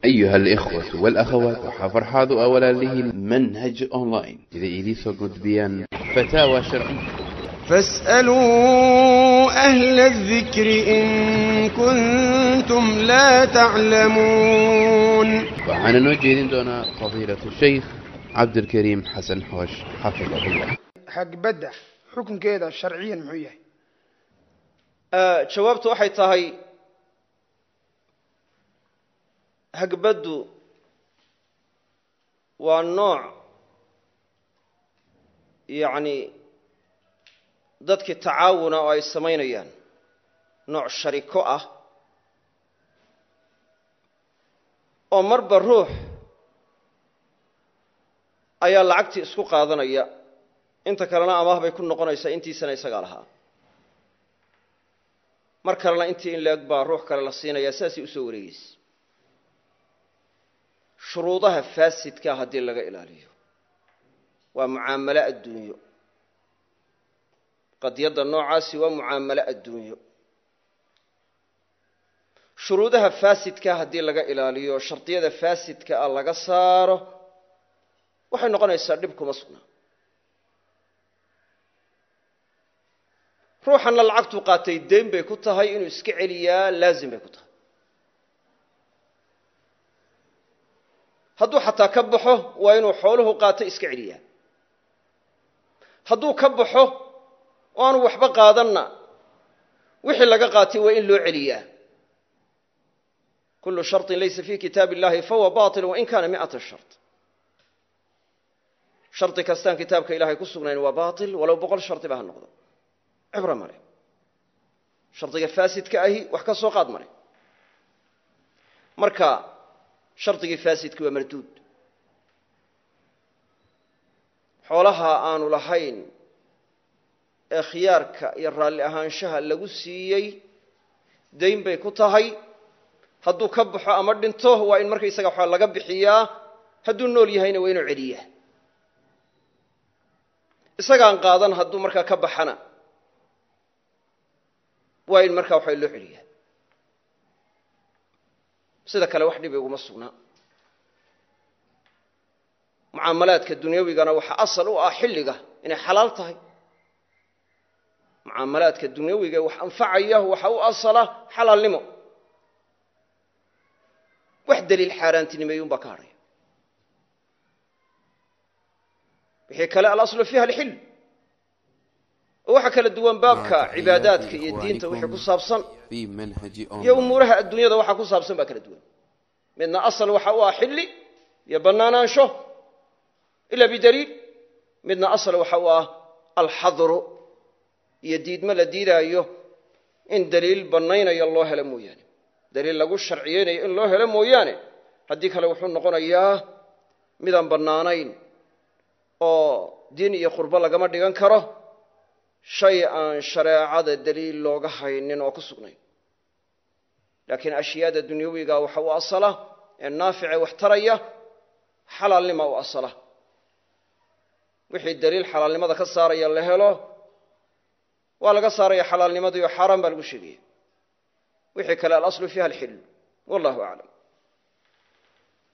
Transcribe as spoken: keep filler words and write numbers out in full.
أيها الإخوة والأخوات وحفرحاض أولا له منهج أونلاين إذا إليسو قد بيان فتاوى شرعية فاسألوا أهل الذكر إن كنتم لا تعلمون. وعن نوجه دون فضيلة الشيخ عبد الكريم حسن حوش حفظه الله. حق بدع حكم كذا شرعيا معيه. أه جوابته waxay tahay hagbadu waa nooc yani dadkii tacaawuna oo ay samaynayaan nooc shariko ah oo marba ruux ayaa lacagtii isku qaadanaya inta kalena amaah bay ku noqonaysaa intiisana isaga lahaa mar kalena intii in leeg baa ruux kale la siinaya saasi u soo wareegaysa shuruudaha faasidka haddii laga ilaaliyo waa mucaamalo adduunyo qadiyada noocaasi waa mucaamalo adduunyo shuruudaha faasidka haddii laga ilaaliyo shartiyada faasidka ah laga saaro waxay noqonaysaa dhib kuma sugnaa ruuxana lacagtu qaatay deyn bay ku tahay inuu iska celiyaa laazim bay ku tahay hadduu xataa ka baxo waa inuu xooluhu qaatay iska celiyaa hadduu ka baxo oo aanu waxba qaadanna wixii laga qaatay waa in loo celiyaa kullu shartin laysa fi kitaab illahi fahuwa batil wain kana mi'ata shart sharti kastaan kitaabka ilaahay ku sugnayn waa batil walow boqol sharti ba ha noqdo cibra male shardiga faasidka ahi wax ka soo qaad male marka shardigii faasidka waa marduud xoolaha aanu lahayn ee khiyaarka iyo raalli ahaanshaha lagu siiyey dayn bay ku tahay hadduu ka baxo ama dhinto waa in markaysaga waxa laga bixiyaa hadduu nool yahayna waa inuu celiyaa isagaan qaadan hadduu markaa ka baxana waa in markaa waxa loo celiyaa sida kale wax dhib iguma sugnaa mucaamalaadka dunyawigana waxa asal u ah xilliga inay xalaal tahay mucaamalaadka dunyawiga wax anfacaya waxa u asala xalaalnimo wax daliil xaaraantinimeeyun baa ka hadhaya wixii kale alaslu fiiha alxil waxa kala duwan baabka cibaadaadka iyo diinta wixii ku saabsan iyo umuuraha adduunyada waxa ku saabsan baa kala duwan midna asal waxa u ah xilli iyo banaanaansho ila bidaliil midna asal waxa u ah alxadru iyo diidma la diidaayo in daliil banaynayo loo helo mooyaane daliil lagu sharciyeynayo in loo helo mooyaane haddii kale wuxuu noqonayaa midaan bannaanayn oo diin iyo qurbo lagama dhigan karo shay aan shareecada daliil looga haynin oo ku sugnayn laakiin ashyaada dunyawiga waxa u asala ee naafice wax taraya xalaalnima u asala wixii daliil xalaalnimada ka saaraya la helo waa laga saaraya xalaalnimadii oo xaaraan baa lagu sheegaya wixii kale alaslu fiiha alxil wallahu aclam